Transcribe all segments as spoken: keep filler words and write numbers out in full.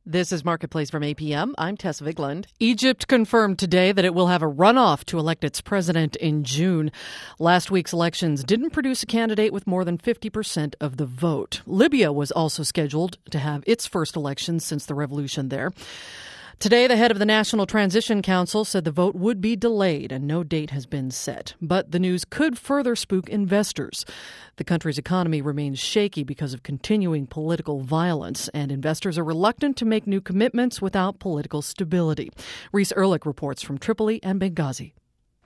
This is Marketplace from A P M. I'm Tess Vigland. Egypt confirmed today that it will have a runoff to elect its president in June. Last week's elections didn't produce a candidate with more than fifty percent of the vote. Libya was also scheduled to have its first election since the revolution there. Today, the head of the National Transition Council said the vote would be delayed and no date has been set. But the news could further spook investors. The country's economy remains shaky because of continuing political violence, and investors are reluctant to make new commitments without political stability. Reese Erlich reports from Tripoli and Benghazi.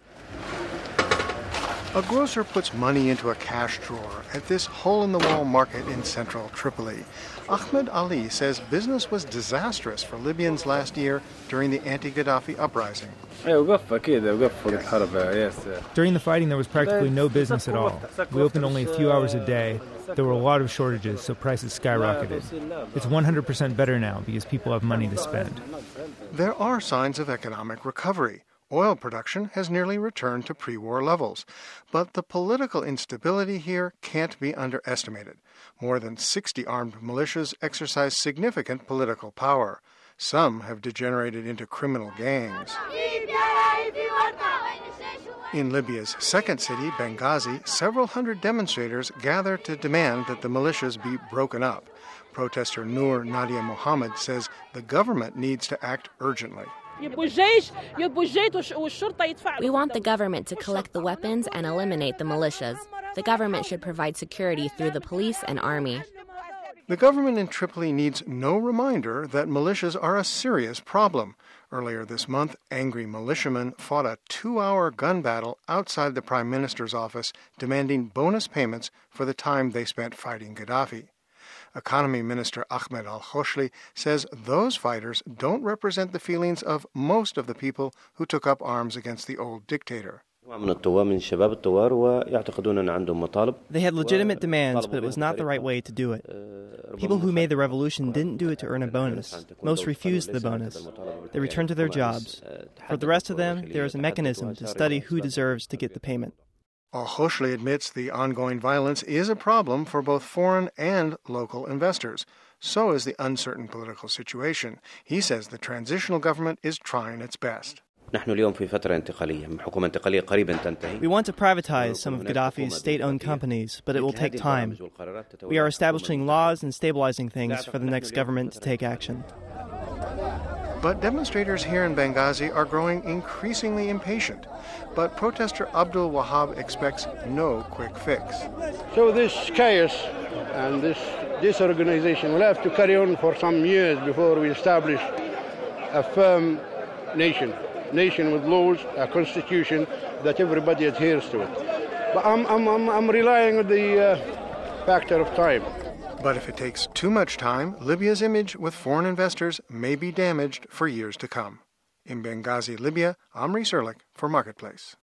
A grocer puts money into a cash drawer at this hole-in-the-wall market in central Tripoli. Ahmed Ali says business was disastrous for Libyans last year during the anti-Gaddafi uprising. During the fighting, there was practically no business at all. We opened only a few hours a day. There were a lot of shortages, so prices skyrocketed. It's one hundred percent better now because people have money to spend. There are signs of economic recovery. Oil production has nearly returned to pre-war levels. But the political instability here can't be underestimated. More than sixty armed militias exercise significant political power. Some have degenerated into criminal gangs. In Libya's second city, Benghazi, several hundred demonstrators gather to demand that the militias be broken up. Protester Noor Nadia Mohammed says the government needs to act urgently. We want the government to collect the weapons and eliminate the militias. The government should provide security through the police and army. The government in Tripoli needs no reminder that militias are a serious problem. Earlier this month, angry militiamen fought a two-hour gun battle outside the prime minister's office, demanding bonus payments for the time they spent fighting Gaddafi. Economy Minister Ahmed Al-Khoshli says those fighters don't represent the feelings of most of the people who took up arms against the old dictator. They had legitimate demands, but it was not the right way to do it. People who made the revolution didn't do it to earn a bonus. Most refused the bonus. They returned to their jobs. For the rest of them, there is a mechanism to study who deserves to get the payment. Al-Khoshli admits the ongoing violence is a problem for both foreign and local investors. So is the uncertain political situation. He says the transitional government is trying its best. We want to privatize some of Gaddafi's state-owned companies, but it will take time. We are establishing laws and stabilizing things for the next government to take action. But demonstrators here in Benghazi are growing increasingly impatient. But protester Abdul Wahab expects no quick fix. So this chaos and this disorganization will have to carry on for some years before we establish a firm nation, nation with laws, a constitution that everybody adheres to it. But I'm, I'm, I'm, I'm relying on the uh, factor of time. But if it takes too much time, Libya's image with foreign investors may be damaged for years to come. In Benghazi, Libya, I'm Reese Erlich for Marketplace.